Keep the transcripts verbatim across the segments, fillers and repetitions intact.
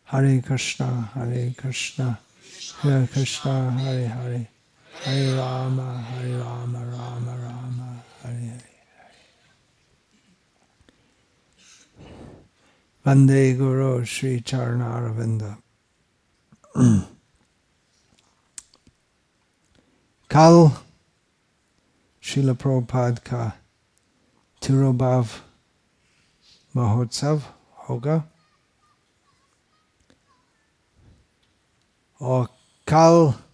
Hare Krishna, Hare Krishna, Hare Krishna, Hare Hare, Hare Rama, Hare Rama, Rama Rama, Hare Hare. Vande Guru Sri Charanaravindam. कल श्रील प्रभुपाद का तिरुभाव महोत्सव होगा और कल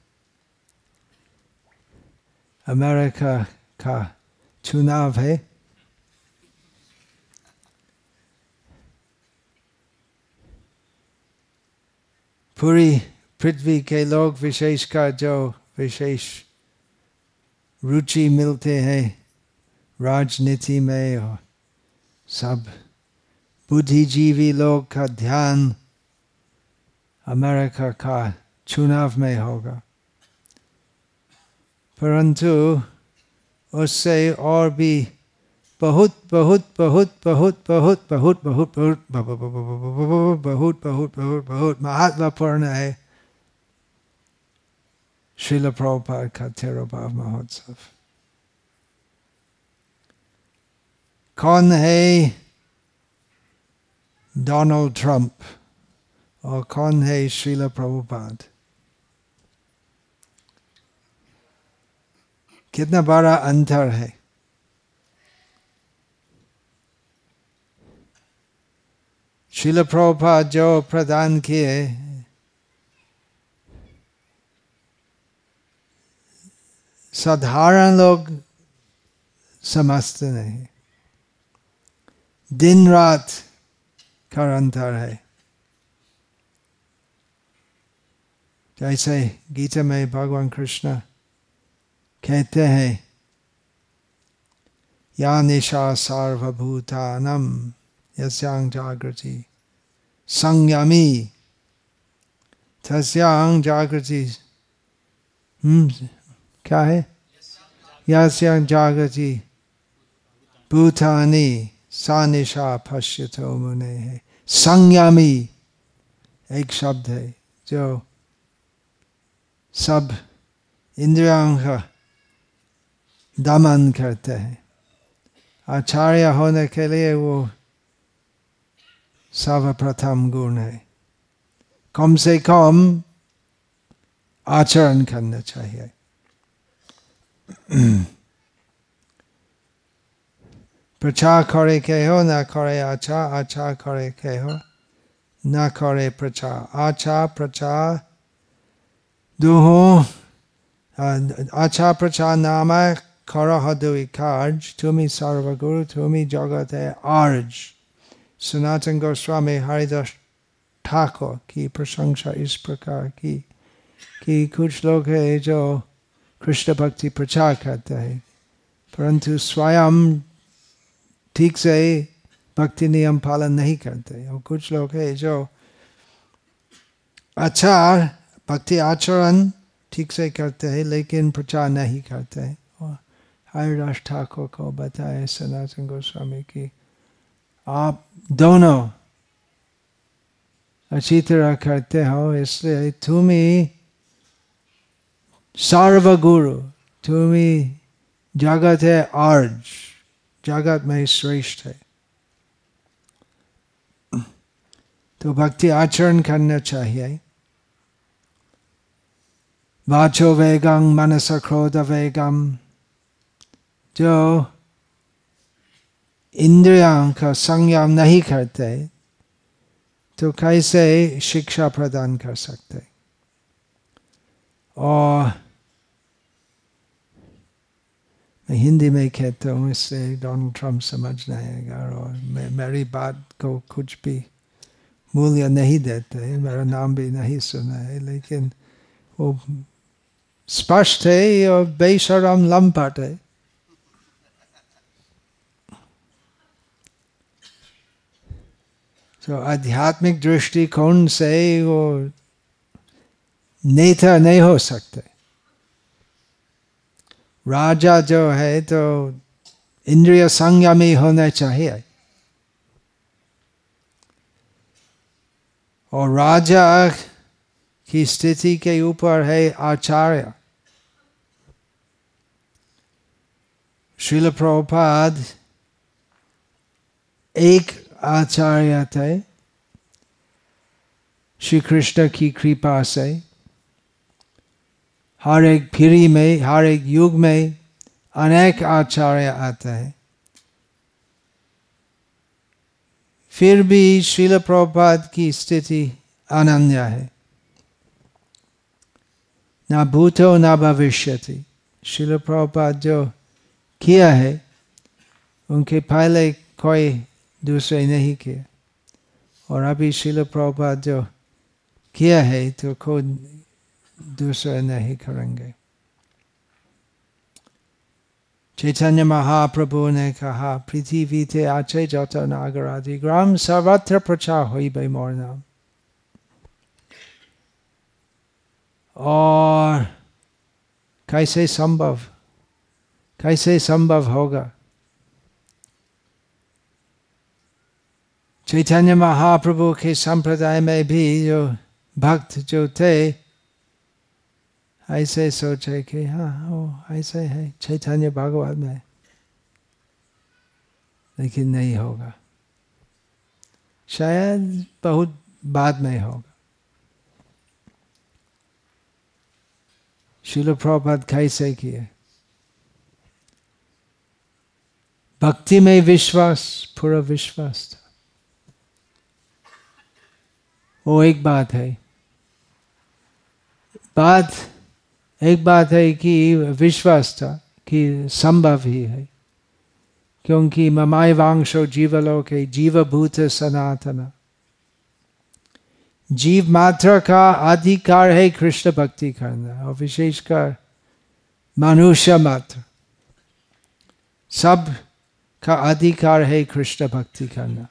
America का चुनाव है। पूरी पृथ्वी के लोग विशेषकर जो विशेष रुचि मिलते हैं राजनीति में और सब बुद्धिजीवी लोग का ध्यान अमेरिका का चुनाव में होगा, परंतु उससे और भी बहुत बहुत बहुत बहुत बहुत बहुत बहुत बहुत बहुत बहुत बहुत बहुत महत्वपूर्ण है श्रील प्रभुपाद का तिरुभाव महोत्सव। कौन है डोनाल्ड ट्रंप और कौन है श्रील प्रभुपाद? कितना बड़ा अंतर है। श्रील प्रभुपाद जो प्रदान किए साधारण लोग समझते नहीं। दिन रात का अंतर है। जैसे गीता में भगवान कृष्ण कहते हैं या निशा सर्वभूतानां यस्यां जागृति संयमी तस्यां जागृति हम्म क्या है यस्यां जागृति भूतानि सा निशा पश्यतो मुनेः। संयमी एक शब्द है जो सब इंद्रियों का दमन करते हैं। आचार्य होने के लिए वो सर्वप्रथम गुण है। कम से कम आचरण करना चाहिए। प्रचार करे के हो न करे आचार, आचार करे के हो न करे प्रचार। आचार प्रचार दोहों आचार प्रचार नामा करह दुई कार्य, तुमी सर्वगुरु तुमी जगत है आर्ज। सनातन गोस्वामी हरिदास ठाकुर की प्रशंसा इस प्रकार की कि कुछ लोग हैं जो कृष्ण भक्ति प्रचार करते हैं परंतु स्वयं ठीक से भक्ति नियम पालन नहीं करते, और कुछ लोग हैं जो आचार भक्ति आचरण ठीक से करते हैं लेकिन प्रचार नहीं करते हैं। और हरिदास ठाकुर को बताए सनातन गोस्वामी की आप दोनों अच्छी तरह करते हो, इसलिए तुम ही सर्वगुरु, तुम ही जगत है आर्ज, जगत में श्रेष्ठ है। तो भक्ति आचरण करना चाहिए। वाचो वेगं मनस क्रोध वेगम, जो इंद्रियों का संयम नहीं करते तो कैसे शिक्षा प्रदान कर सकते। और मैं हिंदी में कहता हूँ इससे डोनाल्ड ट्रंप समझ नहीं आएगा और मैं मेरी बात को कुछ भी मूल्य नहीं देते, मेरा नाम भी नहीं सुना है, लेकिन वो स्पष्ट है और बेशरम लंपट है। तो आध्यात्मिक दृष्टिकोण से वो नेता नहीं हो सकते। राजा जो है तो इंद्रिय संयमी होना चाहिए और राजा की स्थिति के ऊपर है आचार्य। श्रील प्रभुपाद एक आचार्य थे, श्री कृष्ण की कृपा से हर एक पीढ़ी में, हर एक युग में अनेक आचार्य आते हैं। फिर भी श्रील प्रभुपाद की स्थिति अनन्य है, न भूतो न भविष्यति। श्रील प्रभुपाद जो किया है उनके पहले कोई दूसरे नहीं किया, और अभी श्रील प्रभुपाद जो किया है तो खुद दूसरे नहीं करेंगे। चैतन्य महाप्रभु ने कहा, पृथ्वीते आचे जत नागर आदि ग्राम सर्वत्र प्रचार होइबे मोर नाम। और कैसे संभव कैसे संभव होगा? चैतन्य महाप्रभु के संप्रदाय में भी जो भक्त जो थे ऐसे सोचे कि हाँ वो ऐसे है चैतन्य भागवत में, लेकिन नहीं होगा, शायद बहुत बाद में होगा। श्रील प्रभुपाद कैसे किए? भक्ति में विश्वास, पूरा विश्वास था। वो एक बात है। बात एक बात है कि विश्वास था कि संभव ही है, क्योंकि ममाय वांशो जीवलोके जीवभूत सनातन। जीव मात्र का अधिकार है कृष्ण भक्ति करना, और विशेषकर मनुष्य मात्र सब का अधिकार है कृष्ण भक्ति करना।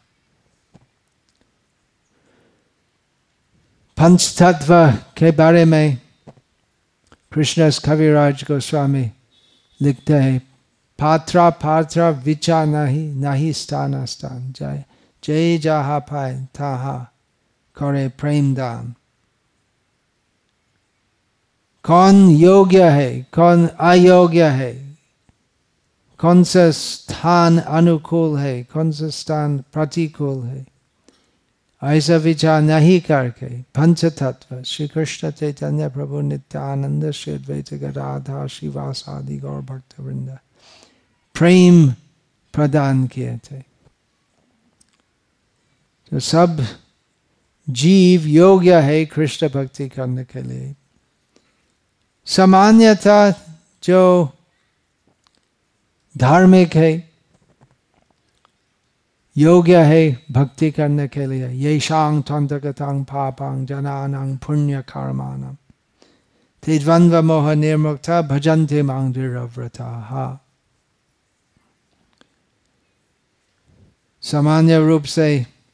पंच तत्व के बारे में कृष्णदास कविराज गोस्वामी लिखते हैं, पात्रा पात्रा विचा नहीं, नहीं स्थान स्थान, जय जय जहा पाए तहा करे प्रेम दान। कौन योग्य है, कौन अयोग्य है, कौन सा स्थान अनुकूल है, कौन सा स्थान प्रतिकूल है, ऐसा विचार नहीं करके पंच तत्व श्री कृष्ण चैतन्य प्रभु नित्यानंद श्री अद्वैत गदाधर श्रीवासादि गौर भक्त वृंद प्रेम प्रदान किए थे। तो सब जीव योग्य है कृष्ण भक्ति करने के लिए। सामान्यतः जो धार्मिक है, योग्य है भक्ति करने के लिए, येषां त्वन्तगतां पापां जनानां पुण्य कर्माणां ते द्वंद्व मोह निर्मुक्ता भजन्ते मां दृढ़व्रताः। सामान्य रूप से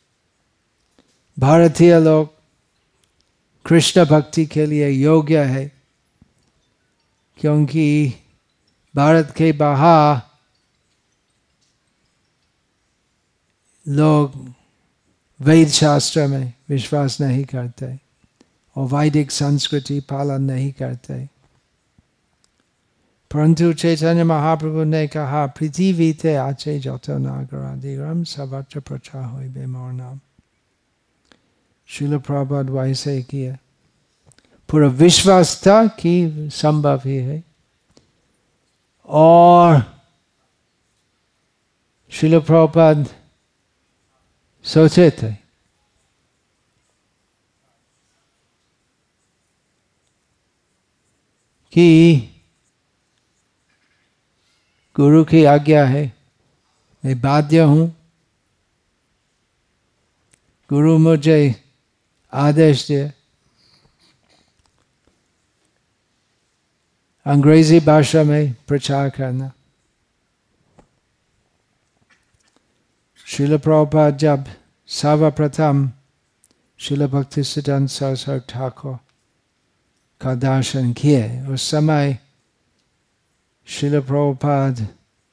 भारतीय लोग कृष्ण भक्ति के लिए योग्य है, क्योंकि भारत के बाहर लोग वेद शास्त्र में विश्वास नहीं करते और वैदिक संस्कृति पालन नहीं करते। परंतु चैतन्य महाप्रभु ने कहा, पृथ्वीते आचे जत नागर आदि ग्राम सर्वत्र प्रचार होइबे मोर नाम। श्रील प्रभुपाद वैसे किया, पूरा विश्वास था कि संभव ही है। और श्रील प्रभुपाद सोचे थे कि गुरु की आज्ञा है, मैं बाध्य हूं, गुरु मुझे आदेश दे अंग्रेजी भाषा में प्रचार करना। श्रील प्रभुपाद जब सर्वप्रथम श्रील भक्तिसिद्धांत सरस्वती ठाकुर का दर्शन किए, उस समय श्रील प्रभुपाद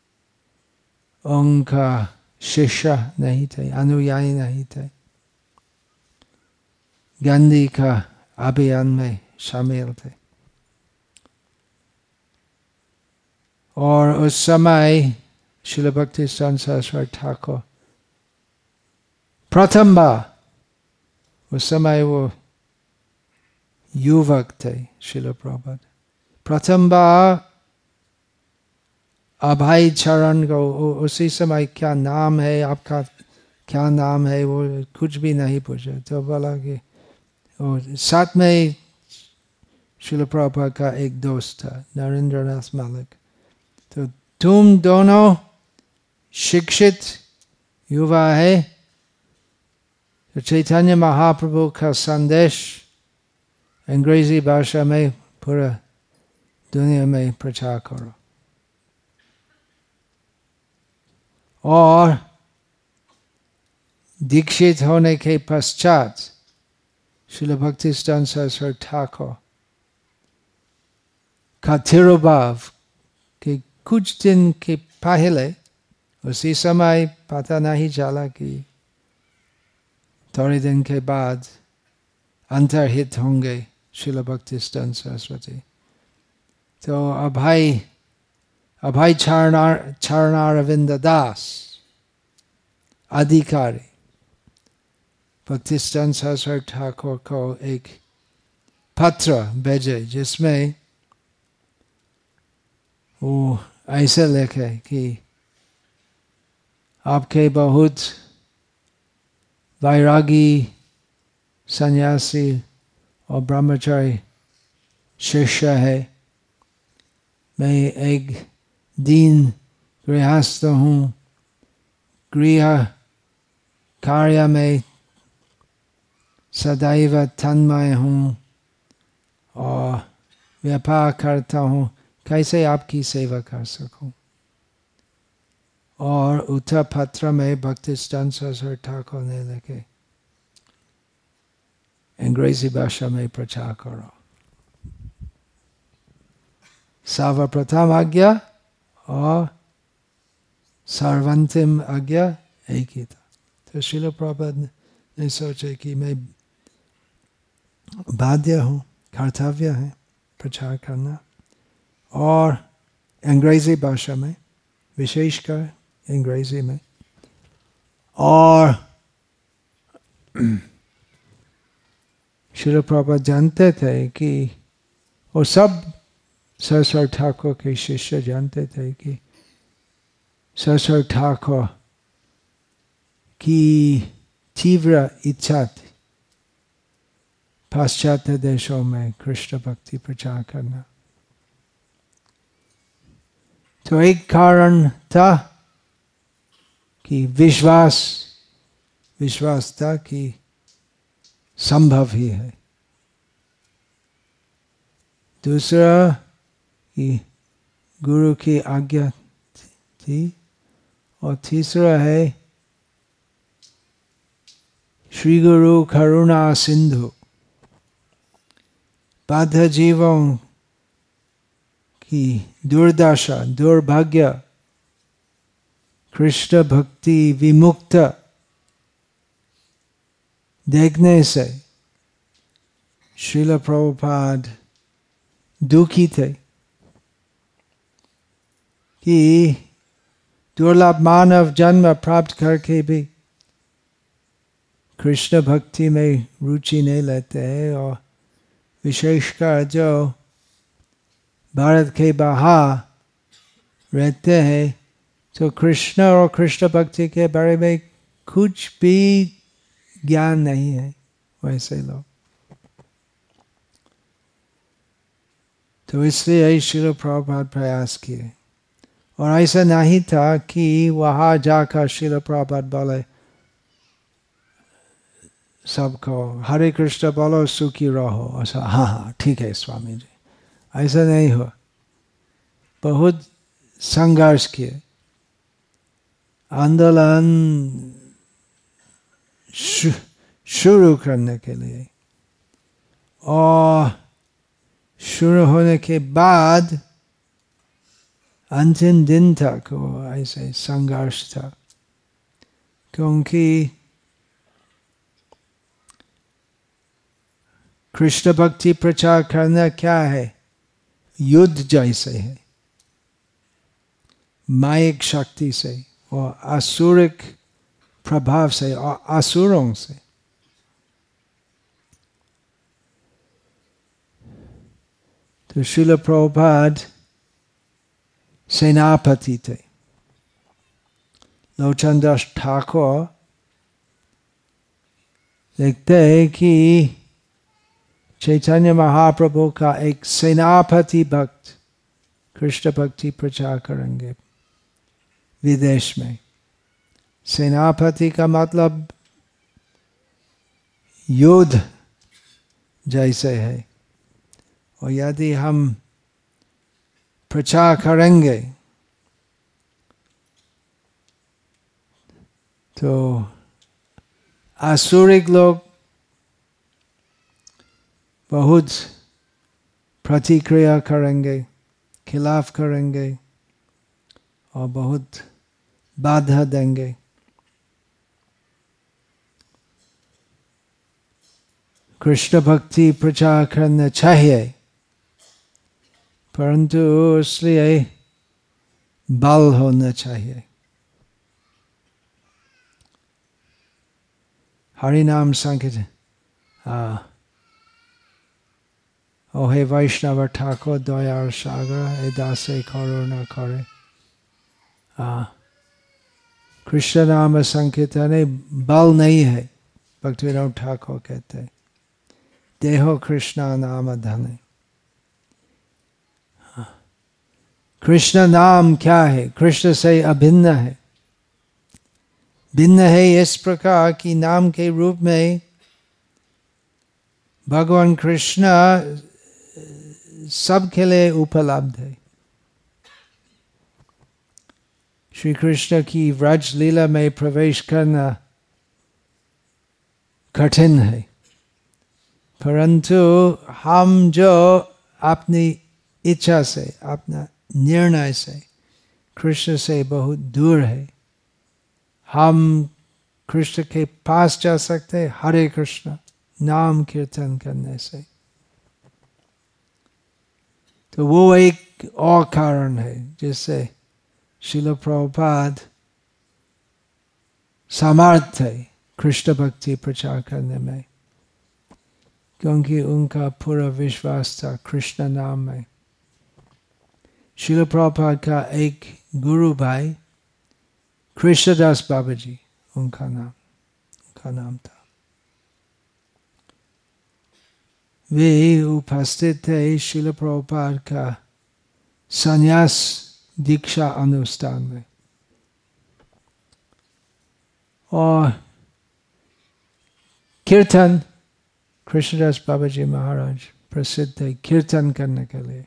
उनका शिष्य नहीं थे, अनुयायी नहीं थे। गांधी का अभियान में शामिल थे। और उस समय श्रील भक्तिसिद्धांत सरस्वती ठाकुर प्रथम बार, उस समय वो युवक थे श्रील प्रभुपाद, प्रथम बार अभय चरण को, उसी समय क्या नाम है आपका, क्या नाम है, वो कुछ भी नहीं पूछा। तो बोला कि साथ में श्रील प्रभुपाद का एक दोस्त था नरेंद्र नाथ मलिक, तो तुम दोनों शिक्षित युवा है, तो चैतन्य महाप्रभु का संदेश अंग्रेजी भाषा में पूरा दुनिया में प्रचार करो। और दीक्षित होने के पश्चात श्रील भक्तिसिद्धांत सरस्वती ठाकुर का तिरुभाव के कुछ दिन के पहले, उसी समय पता नहीं चला कि थोड़े दिन के बाद अंतर्हित होंगे श्रील भक्तिसिद्धांत सरस्वती। तो अभय अभय चरणार चरणारविंद दास अधिकारी भक्तिसिद्धांत सरस्वती ठाकुर को एक पत्र भेजे, जिसमें वो ऐसे लिखे कि आपके बहुत वैरागी सन्यासी और ब्रह्मचारी शिष्य है, मैं एक दीन गृहस्थ हूँ, गृह कार्य में सदैव तन्मय हूँ और व्यापार करता हूँ, कैसे आपकी सेवा कर सकूं। और उत्तर पत्र में भक्तिसिद्धांत सरस्वती ठाकुर ने लिखे अंग्रेजी भाषा में प्रचार करो। सर्वप्रथम आज्ञा और सर्वांतिम आज्ञा एक ही था। तो श्रील प्रभुपाद ने सोचा कि मैं बाध्य हूँ, कर्तव्य है प्रचार करना, और अंग्रेजी भाषा में, विशेषकर अंग्रेजी में। और श्रील प्रभुपाद जानते थे कि, और सब सरस्वती ठाकुर के शिष्य जानते थे कि सरस्वती ठाकुर की तीव्र इच्छा थी पाश्चात्य देशों में कृष्ण भक्ति प्रचार करना। तो एक कारण था कि विश्वास विश्वास था कि संभव ही है। दूसरा कि गुरु की आज्ञा थी, और तीसरा है श्री गुरु करुणा सिंधु, बाध्य जीवों की दुर्दशा दुर्भाग्य कृष्ण भक्ति विमुक्त देखने से श्रील प्रभुपाद दुखी थे कि दुर्लभ मानव जन्म प्राप्त करके भी कृष्ण भक्ति में रुचि नहीं लेते हैं, और विशेषकर जो भारत के बाहर रहते हैं, तो कृष्ण और कृष्ण भक्ति के बारे में कुछ भी ज्ञान नहीं है वैसे लोग। तो इसलिए श्रील प्रभुपाद प्रयास किए, और ऐसा नहीं था कि वहां जाकर श्रील प्रभुपाद बोले सबको हरे कृष्ण बोलो सुखी रहो, ऐसा हाँ हाँ ठीक है स्वामी जी, ऐसा नहीं हो। बहुत संघर्ष किए, आंदोलन शुरू करने के लिए, और शुरू होने के बाद अंतिम दिन तक वो ऐसे संघर्ष था, क्योंकि कृष्ण भक्ति प्रचार करना क्या है? युद्ध जैसे है, मायिक शक्ति से और आसुरिक प्रभाव से और असुरों से। तो श्रील प्रभुपाद सेनापति थे। लोचन दास ठाकुर लिखते हैं कि चैतन्य महाप्रभु का एक सेनापति भक्त कृष्ण भक्ति प्रचार करेंगे विदेश में। सेनापति का मतलब युद्ध जैसे है, और यदि हम प्रचार करेंगे तो आसुरिक लोग बहुत प्रतिक्रिया करेंगे, खिलाफ करेंगे और बहुत बाधा देंगे। कृष्ण भक्ति प्रचार करना चाहिए, परंतु इसलिए बल होना चाहिए। हरि नाम संकीर्तन, हाँ, ओ हे वैष्णव ठाकुर दयार सागर, हे दासे करो न करे। हाँ, कृष्ण नाम संकीर्तन बल नहीं है, भक्तिविनोद ठाकुर कहते हैं, देहो कृष्ण नाम धने। कृष्ण नाम क्या है? कृष्ण से अभिन्न है, भिन्न है इस प्रकार कि नाम के रूप में भगवान कृष्ण सबके लिए उपलब्ध है। श्री कृष्ण की व्रज लीला में प्रवेश करना कठिन है, परंतु हम जो अपनी इच्छा से, अपना निर्णय से कृष्ण से बहुत दूर है, हम कृष्ण के पास जा सकते हरे कृष्ण नाम कीर्तन करने से। तो वो एक और कारण है जिससे श्रील प्रभुपाद समर्थ है कृष्ण भक्ति प्रचार करने में, क्योंकि उनका पूरा विश्वास था कृष्ण नाम में। श्रील प्रभुपाद का एक गुरु भाई कृष्णदास बाबा जी, उनका नाम उनका नाम था। वे उपस्थित थे श्रील प्रभुपाद का संन्यास दीक्षा अनुष्ठान में, और कीर्तन कृष्णदास बाबा जी महाराज प्रसिद्ध थे कीर्तन करने के लिए।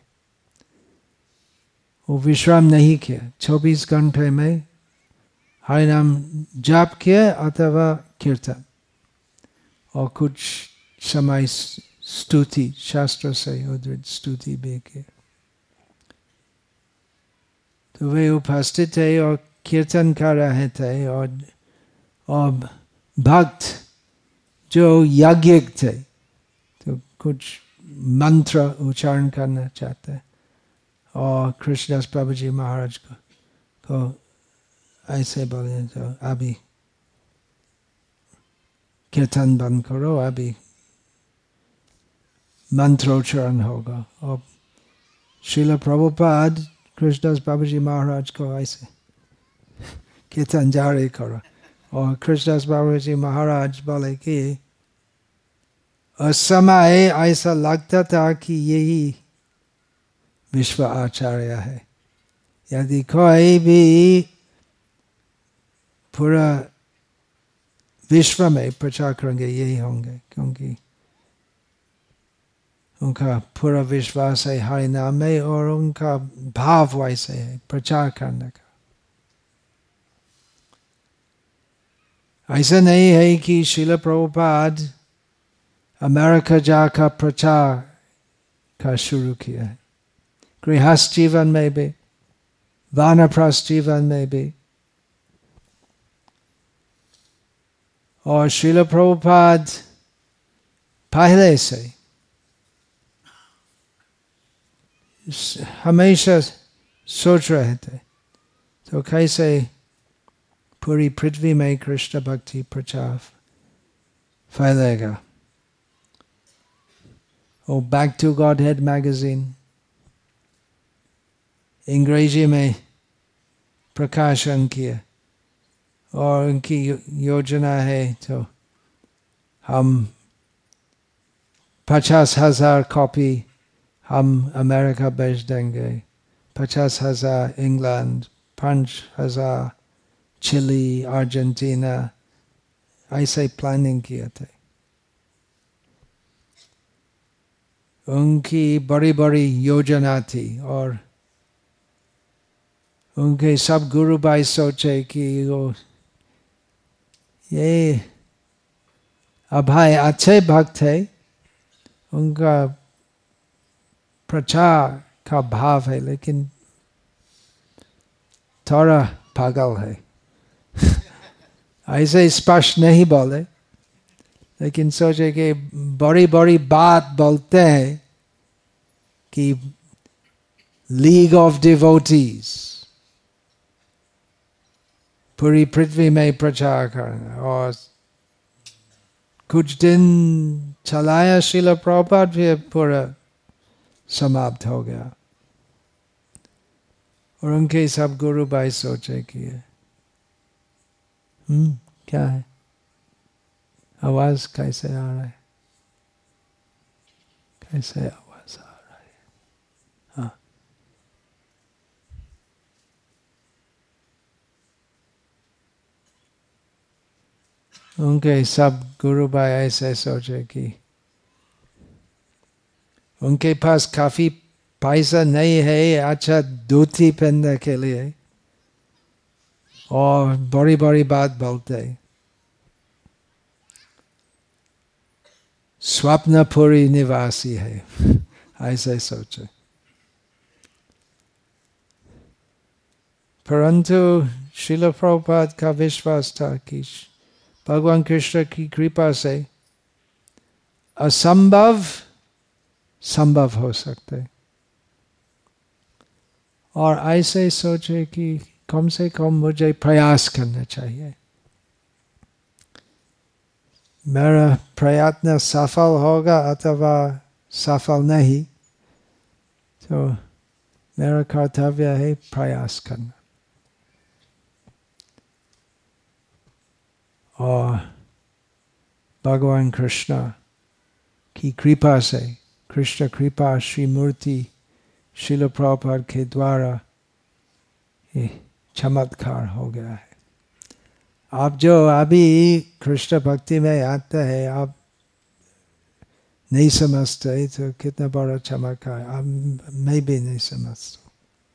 वो विश्राम नहीं किया, चौबीस घंटे में हरि नाम जाप किया अथवा कीर्तन, और कुछ समय स्तुति, शास्त्र से उद्धृत स्तुति भी की। तो वे उपस्थित थे और कीर्तन कर रहे थे, और और भक्त जो याज्ञिक थे तो कुछ मंत्र उच्चारण करना चाहते, और कृष्णदास बाबा जी महाराज को, को ऐसे बोले, तो अभी कीर्तन बंद करो, अभी मंत्रोच्चारण होगा। और श्रील प्रभुपाद कृष्णदास बाबा जी महाराज को ऐसे कीर्तन जारी करो, और कृष्णदास बाबा जी महाराज बोले कि उस समय ऐसा लगता था कि यही विश्व आचार्य है, यदि कोई भी पूरा विश्व में प्रचार करेंगे यही होंगे, क्योंकि उनका पूरा विश्वास है हरि नाम में, और उनका भाव वैसे है प्रचार करने का। ऐसा नहीं है कि श्रील प्रभुपाद अमेरिका जाकर प्रचार का शुरू किया है। गृहस्थ जीवन में भी, वानप्रस्थ जीवन में भी, और श्रील प्रभुपाद पहले से हमेशा सोच रहे थे तो कैसे पूरी पृथ्वी में कृष्ण भक्ति प्रचार फैलेगा। और back to godhead magazine अंग्रेजी में प्रकाशन किया और उनकी योजना है तो हम पचास हजार कॉपी हम अमेरिका भेज देंगे, पचास हजार इंग्लैंड, पाँच हजार चिली, अर्जेंटीना, ऐसे प्लानिंग किए थे। उनकी बड़ी बड़ी योजना थी और उनके सब गुरु भाई सोचे कि वो ये अभाई अच्छे भक्त है, उनका प्रचार का भाव है, लेकिन थोड़ा पागल है। ऐसे स्पष्ट नहीं बोले, लेकिन सोचे कि बड़ी बड़ी बात बोलते हैं कि लीग ऑफ डिवोटीज पूरी पृथ्वी में प्रचार करना, और कुछ दिन चलाया श्रील प्रभुपाद, फिर पूरा समाप्त हो गया। और उनके सब गुरु भाई सोचे कि हम्म क्या है, आवाज कैसे आ रहा है, कैसे आवाज आ रहा है, हाँ उनके सब गुरु भाई ऐसे सोचे कि उनके पास काफी पैसा नहीं है अच्छा धोती पहनने के लिए, और बड़ी बड़ी बात बोलते, स्वप्नपुरी निवासी है, ऐसे सोचे। परंतु श्रील प्रभुपाद का विश्वास था कि भगवान कृष्ण की कृपा से असंभव संभव हो सकते, और ऐसे सोचे कि कम से कम मुझे प्रयास करना चाहिए। मेरा प्रयत्न सफल होगा अथवा सफल नहीं, तो मेरा कर्तव्य है प्रयास करना। और भगवान कृष्ण की कृपा से, कृष्ण कृपा श्री मूर्ति श्रील प्रभुपाद के द्वारा ये चमत्कार हो गया है। आप जो अभी कृष्ण भक्ति में आते हैं, आप नहीं समझते तो कितना बड़ा चमत्कार, आप मैं भी नहीं समझता,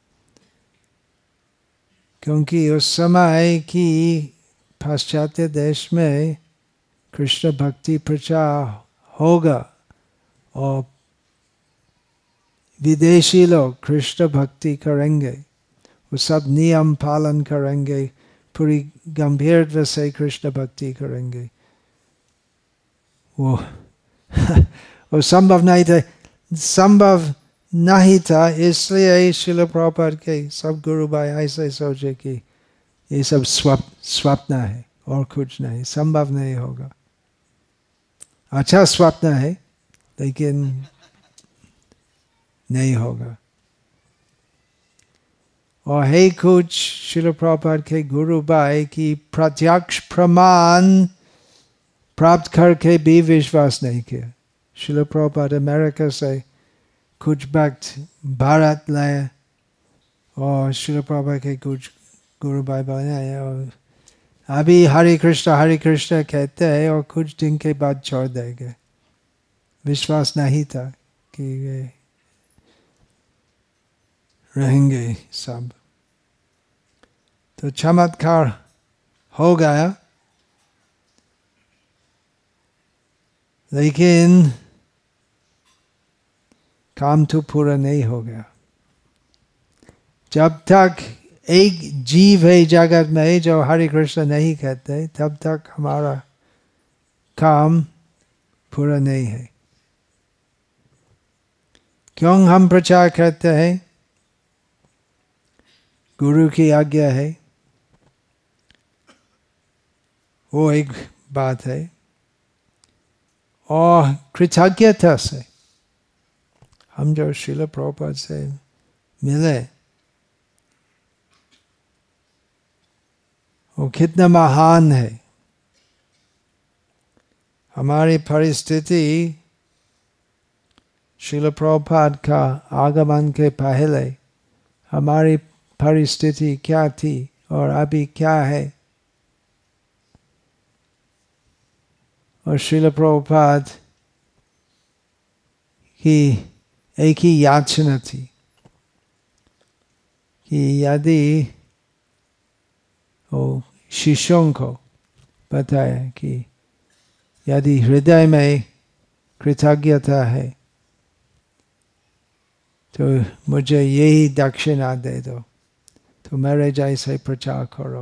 क्योंकि उस समय की पाश्चात्य देश में कृष्ण भक्ति प्रचार होगा और विदेशी लोग कृष्ण भक्ति करेंगे, वो सब नियम पालन करेंगे, पूरी गंभीरता से कृष्ण भक्ति करेंगे, वो वो संभव नहीं था, संभव नहीं था। इसलिए श्रील प्रभुपाद के सब गुरु भाई ऐसे सोचे कि ये सब स्वप्न स्वप्न है और कुछ नहीं, संभव नहीं होगा। अच्छा स्वप्न है लेकिन नहीं होगा। और है कुछ श्रील प्रभुपाद के गुरु भाई की प्रत्यक्ष प्रमाण प्राप्त करके भी विश्वास नहीं किया। श्रील प्रभुपाद अमेरिका से कुछ भक्त भारत लाए और श्रील प्रभुपाद के कुछ गुरु भाई बनाए, और अभी हरे कृष्ण हरे कृष्ण कहते हैं और कुछ दिन के बाद छोड़ देंगे। विश्वास नहीं था कि वे रहेंगे सब। तो चमत्कार हो गया, लेकिन काम तो पूरा नहीं हो गया। जब तक एक जीव है जगत में जो हरे कृष्ण नहीं कहते, तब तक हमारा काम पूरा नहीं है। क्यों हम प्रचार करते हैं? गुरु की आज्ञा है, वो एक बात है। और कृतज्ञता से हम जो श्रील प्रभुपाद से मिले, वो कितना महान है। हमारी परिस्थिति श्रील प्रभुपाद का आगमन के पहले हमारी परिस्थिति क्या थी और अभी क्या है। और श्रील प्रभुपाद की एक ही याचना थी कि यदि वो शिष्यों को बताया कि यदि हृदय में कृतज्ञता है तो मुझे यही दक्षिणा दे दो, तो मेरे जैसे प्रचार करो।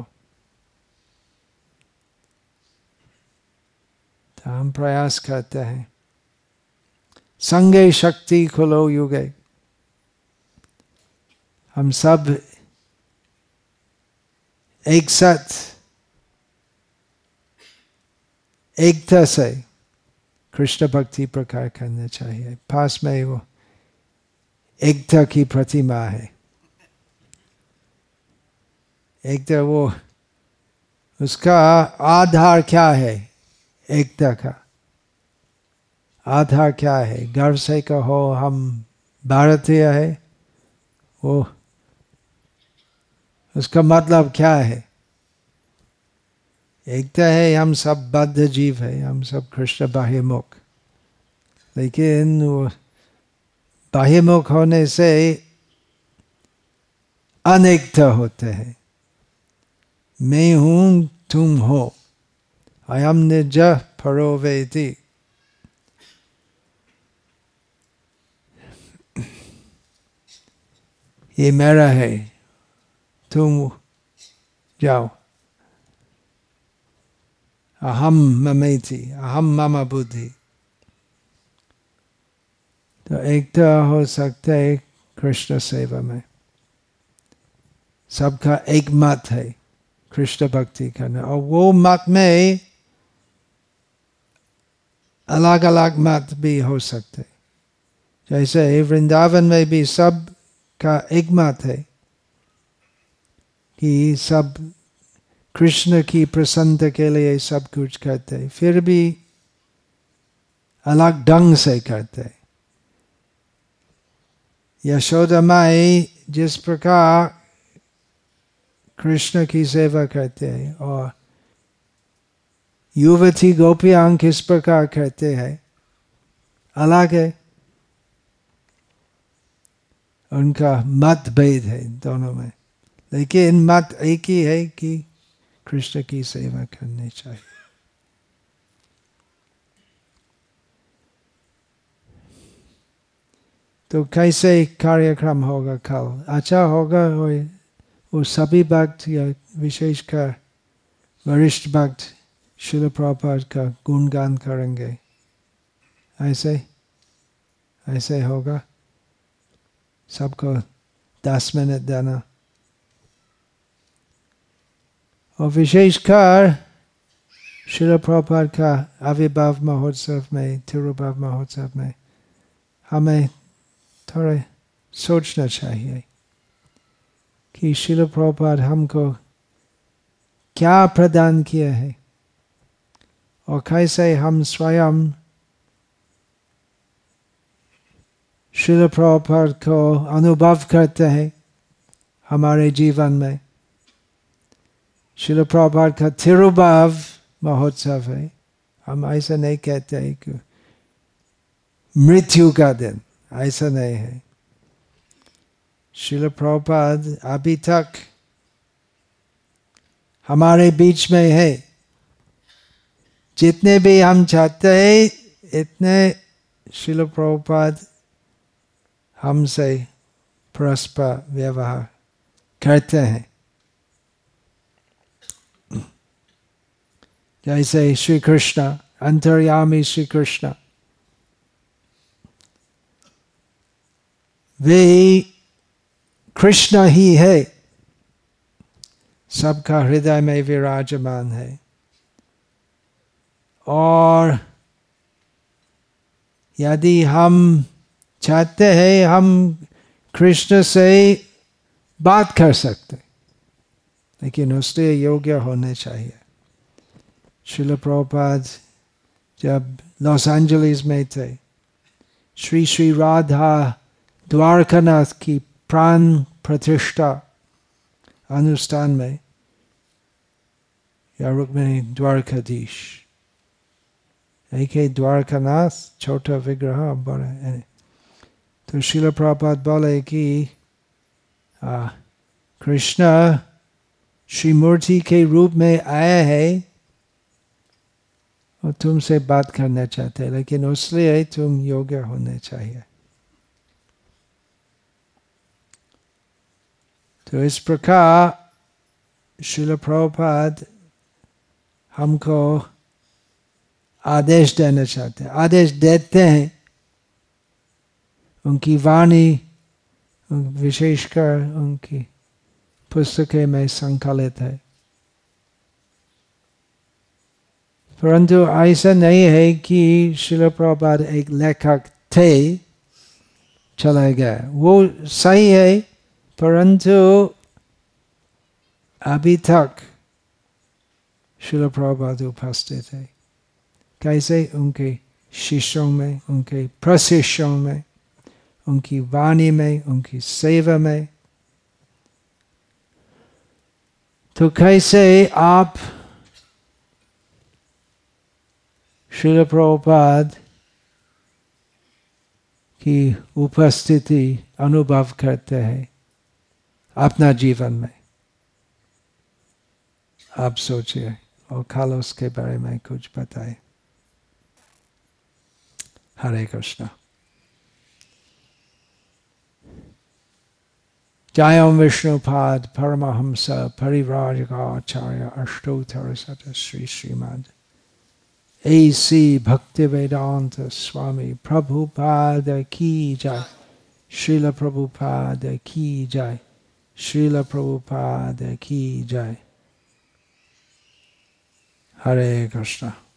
तो हम प्रयास करते हैं। संगे शक्ति खुलो युगे, हम सब एक साथ एकता से कृष्ण भक्ति प्रकार करना चाहिए। पास में वो एकता की प्रतिमा है। एकता वो उसका आधार क्या है? एकता का आधार क्या है? गर्व से कहो हम भारतीय है, वो उसका मतलब क्या है? एकता है हम सब बद्ध जीव है, हम सब कृष्ण बाह्यमुख। लेकिन वो बाह्यमुख होने से अनेकता होते हैं। मैं हूं तुम हो, अयम निज परो वेति। ये मेरा है, तुम जाओ। अहम ममेति, अहम मम बुद्धि। तो एकता हो सकता है कृष्ण सेवा में। सबका एक मत है कृष्ण भक्ति करना, और वो मत में अलग अलग मत भी हो सकते। जैसे वृंदावन में भी सब का एक मत है कि सब कृष्ण की प्रसन्नता के लिए सब कुछ करते, फिर भी अलग ढंग से करते। यशोदा माई जिस प्रकार कृष्ण की सेवा करते हैं और युवती गोपियां किस प्रकार करते हैं, अलग है। उनका मत भेद है दोनों में, लेकिन मत एक ही है कि कृष्ण की सेवा करनी चाहिए। तो कैसे कार्यक्रम होगा कल? अच्छा होगा। वो सभी भक्त या विशेषकर वरिष्ठ भक्त श्रील प्रभुपाद का गुणगान करेंगे। ऐसे ऐसे होगा। सबको दस मिनट देना। और विशेषकर श्रील प्रभुपाद का आविर्भाव महोत्सव में, तिरुभाव महोत्सव में हमें थोड़ा सोचना चाहिए कि श्रील प्रभुपाद हमको क्या प्रदान किया है और कैसे हम स्वयं श्रील प्रभुपाद को अनुभव करते हैं हमारे जीवन में। श्रील प्रभुपाद का तिरुभाव महोत्सव है। हम ऐसा नहीं कहते हैं कि मृत्यु का दिन, ऐसा नहीं है। श्रील प्रभुपाद अभी तक हमारे बीच में है। जितने भी हम चाहते हैं इतने श्रील प्रभुपाद हमसे परस्पर व्यवहार करते हैं। जैसे श्री कृष्ण, अंतर्यामी श्री कृष्ण वे कृष्ण ही है, सबका हृदय में विराजमान है। और यदि हम चाहते हैं हम कृष्ण से बात कर सकते, लेकिन उसके योग्य होने चाहिए। श्रील प्रभुपाद जब लॉस एंजलिस में थे, श्री श्री राधा द्वारकानाथ की प्राण प्रतिष्ठा अनुष्ठान में, या रुक्मिणी द्वारकाधीश, एक है द्वारकानाथ, छोटा विग्रह बड़ा है। तो श्रील प्रभुपाद बोले कि कृष्ण श्री मूर्ति के रूप में आया है और तुमसे बात करना चाहते हैं, लेकिन उसलिए तुम योग्य होने चाहिए। तो इस प्रकार श्रील प्रभुपाद हमको आदेश देना चाहते हैं, आदेश देते हैं। उनकी वाणी विशेषकर उनकी पुस्तकें में संकलित है। परंतु ऐसा नहीं है कि श्रील प्रभुपाद एक लेखक थे चले गए, वो सही है, परंतु अभी तक श्रील प्रभुपाद उपस्थित है। कैसे? उनके शिष्यों में, उनके प्रशिष्यों में, उनकी वाणी में, उनकी सेवा में। तो कैसे आप श्रील प्रभुपाद की उपस्थिति अनुभव करते हैं अपना जीवन में? आप सोचिए और कल उसके बारे में कुछ बताएं। हरे कृष्णा। जय ओम विष्णुपाद परमहंस परिव्राजकाचार्य अष्टोत्तर शत श्री श्रीमद ऐसी भक्ति वेदांत स्वामी प्रभुपाद की जय। श्रील प्रभुपाद की जय। श्रील प्रभुपाद की जय। हरे कृष्णा।